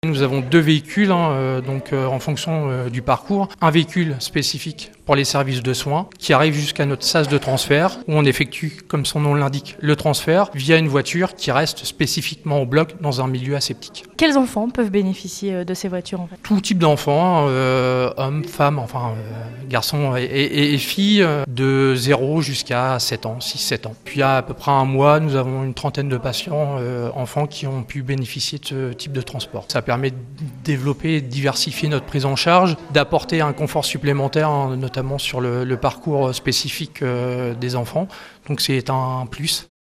Nous avons 2 véhicules en fonction du parcours. Un véhicule spécifique pour les services de soins qui arrive jusqu'à notre sas de transfert où on effectue, comme son nom l'indique, le transfert via une voiture qui reste spécifiquement au bloc dans un milieu aseptique. Quels enfants peuvent bénéficier de ces voitures en fait ? Tout type d'enfants, hommes, femmes, garçons et filles de 0 jusqu'à 7 ans, 6-7 ans. Puis à peu près un mois, nous avons une trentaine de patients enfants qui ont pu bénéficier de ce type de transport. Ça permet de développer et de diversifier notre prise en charge, d'apporter un confort supplémentaire, notamment sur le parcours spécifique des enfants. Donc c'est un plus.